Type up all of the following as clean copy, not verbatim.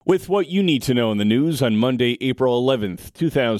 With what you need to know in the news on Monday, April 11th,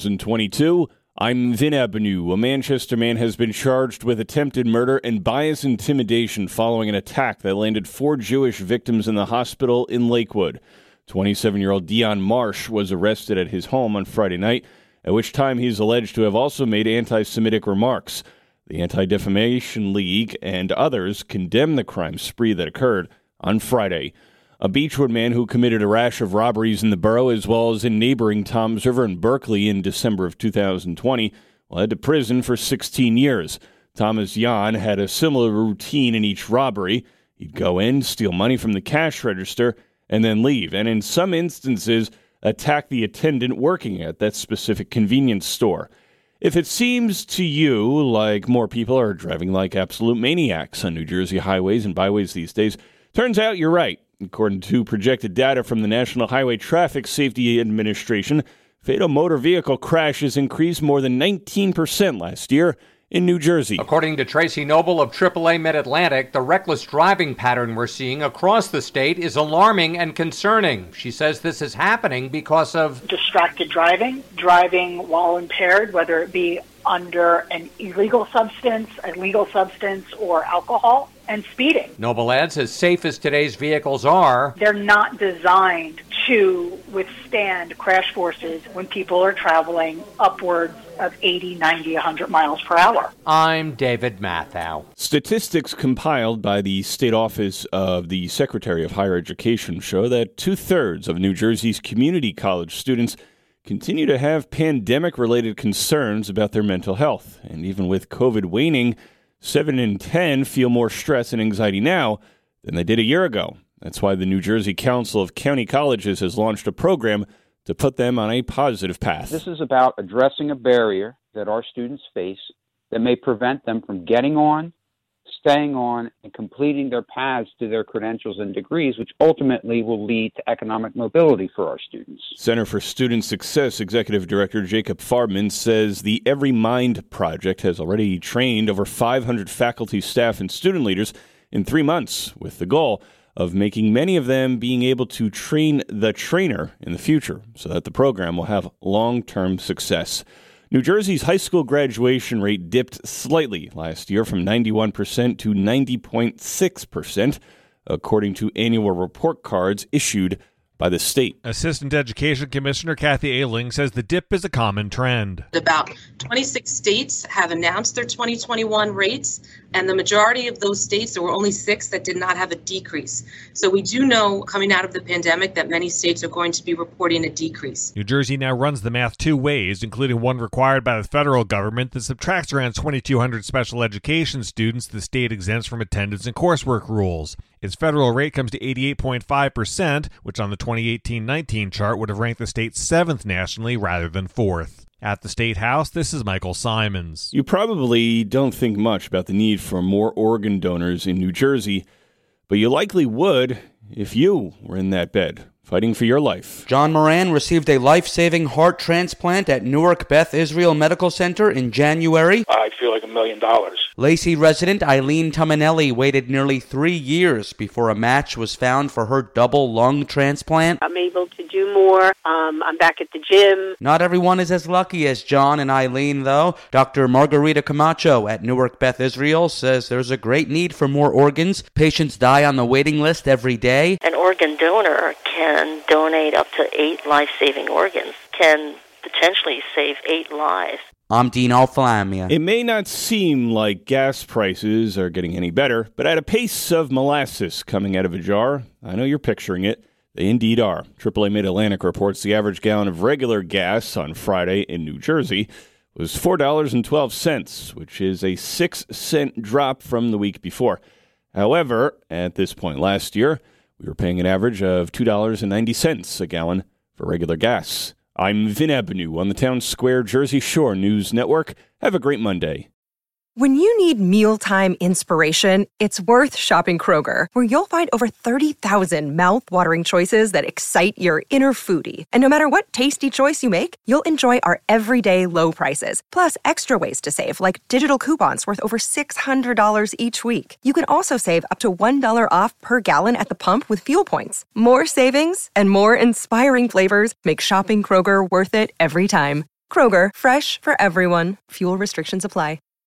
2022, I'm Vin Abenu. A Manchester man has been charged with attempted murder and bias intimidation following an attack that landed 4 Jewish victims in the hospital in Lakewood. 27-year-old Dion Marsh was arrested at his home on Friday night, at which time he's alleged to have also made anti-Semitic remarks. The Anti-Defamation League and others condemned the crime spree that occurred on Friday. A Beechwood man who committed a rash of robberies in the borough as well as in neighboring Toms River and Berkeley in December of 2020 led to prison for 16 years. Thomas Yan had a similar routine in each robbery. He'd go in, steal money from the cash register, and then leave, and in some instances attack the attendant working at that specific convenience store. If it seems to you like more people are driving like absolute maniacs on New Jersey highways and byways these days, turns out you're right. According to projected data from the National Highway Traffic Safety Administration, fatal motor vehicle crashes increased more than 19% last year in New Jersey. According to Tracy Noble of AAA Mid-Atlantic, the reckless driving pattern we're seeing across the state is alarming and concerning. She says this is happening because of distracted driving while impaired, whether it be under an illegal substance, a legal substance, or alcohol, and speeding. Noble adds, as safe as today's vehicles are, they're not designed to withstand crash forces when people are traveling upwards of 80, 90, 100 miles per hour. I'm David Mathau. Statistics compiled by the State Office of the Secretary of Higher Education show that 2/3 of New Jersey's community college students continue to have pandemic-related concerns about their mental health. And even with COVID waning, 7 in 10 feel more stress and anxiety now than they did a year ago. That's why the New Jersey Council of County Colleges has launched a program to put them on a positive path. This is about addressing a barrier that our students face that may prevent them from getting on, staying on, and completing their paths to their credentials and degrees, which ultimately will lead to economic mobility for our students. Center for Student Success Executive Director Jacob Farbman says the Every Mind Project has already trained over 500 faculty, staff, and student leaders in 3 months, with the goal of making many of them being able to train the trainer in the future so that the program will have long-term success. New Jersey's high school graduation rate dipped slightly last year from 91% to 90.6%, according to annual report cards issued by the state. Assistant Education Commissioner Kathy Ailing says the dip is a common trend. About 26 states have announced their 2021 rates, and the majority of those states, there were only 6 that did not have a decrease. So we do know coming out of the pandemic that many states are going to be reporting a decrease. New Jersey now runs the math 2 ways, including one required by the federal government that subtracts around 2,200 special education students the state exempts from attendance and coursework rules. Its federal rate comes to 88.5%, which on the 2018-19 chart would have ranked the state 7th nationally rather than 4th. At the State House, this is Michael Simons. You probably don't think much about the need for more organ donors in New Jersey, but you likely would if you were in that bed, fighting for your life. John Moran received a life-saving heart transplant at Newark Beth Israel Medical Center in January. I feel like $1 million. Lacey resident Eileen Tominelli waited nearly 3 years before a match was found for her double lung transplant. I'm able to do more. I'm back at the gym. Not everyone is as lucky as John and Eileen, though. Dr. Margarita Camacho at Newark Beth Israel says there's a great need for more organs. Patients die on the waiting list every day. An organ donor can donate up to 8 life-saving organs, can potentially save 8 lives. I'm Dean Alflamia. It may not seem like gas prices are getting any better, but at a pace of molasses coming out of a jar, I know you're picturing it, they indeed are. AAA Mid-Atlantic reports the average gallon of regular gas on Friday in New Jersey was $4.12, which is a 6-cent drop from the week before. However, at this point last year, we were paying an average of $2.90 a gallon for regular gas. I'm Vin Abenu on the Town Square Jersey Shore News Network. Have a great Monday. When you need mealtime inspiration, it's worth shopping Kroger, where you'll find over 30,000 mouth-watering choices that excite your inner foodie. And no matter what tasty choice you make, you'll enjoy our everyday low prices, plus extra ways to save, like digital coupons worth over $600 each week. You can also save up to $1 off per gallon at the pump with fuel points. More savings and more inspiring flavors make shopping Kroger worth it every time. Kroger, fresh for everyone. Fuel restrictions apply.